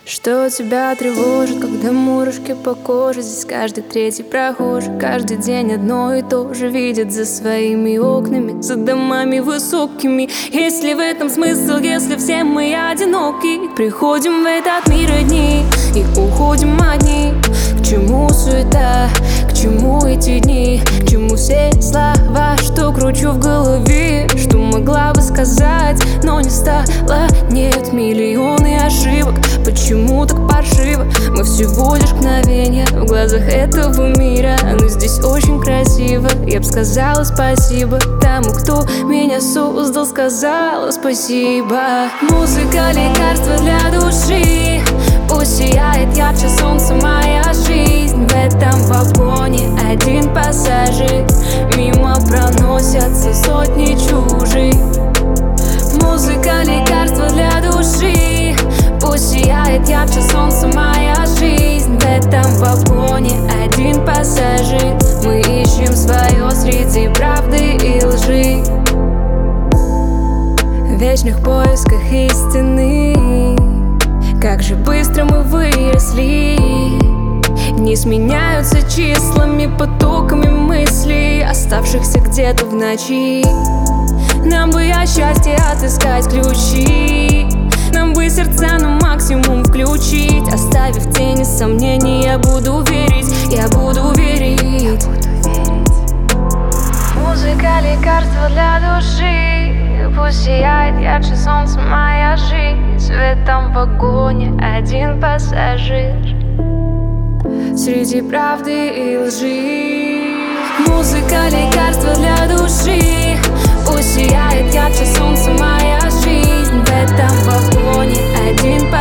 Что тебя тревожит, когда мурашки по коже? Здесь каждый третий прохожий, каждый день одно и то же видит за своими окнами, за домами высокими. Есть ли в этом смысл, если все мы одиноки? Приходим в этот мир одни и уходим одни. К чему суета, к чему эти дни, к чему все слова, что кручу в голове? Что могла бы сказать, но не стала? Нет, миллионы ошибок. Почему так паршиво? Мы всего лишь мгновение в глазах этого мира. Но здесь очень красиво. Я бы сказала спасибо тому, кто меня создал. Сказала спасибо. Музыка — лекарство для души. Пусть сияет ярче солнца моя жизнь. В этом вагоне один пассажир. Мимо проносятся сотни чужих. Музыка — лекарство для души. Пусть сияет ярче солнца моя жизнь. В этом вагоне один пассажир. Мы ищем свое среди правды и лжи, в вечных поисках истины. Как же быстро мы выросли. Дни сменяются числами, потоками мыслей, оставшихся где-то в ночи. Нам бы от счастья отыскать ключи. Нам бы сердца на максимум включить. Оставив тени сомнений, я буду верить, я буду верить. Музыка — лекарство для души. Пусть сияет ярче солнца моя жизнь. В этом вагоне один пассажир среди правды и лжи. Музыка — лекарство для души. Пусть сияет ярче солнца моя жизнь. В этом вагоне один пассажир.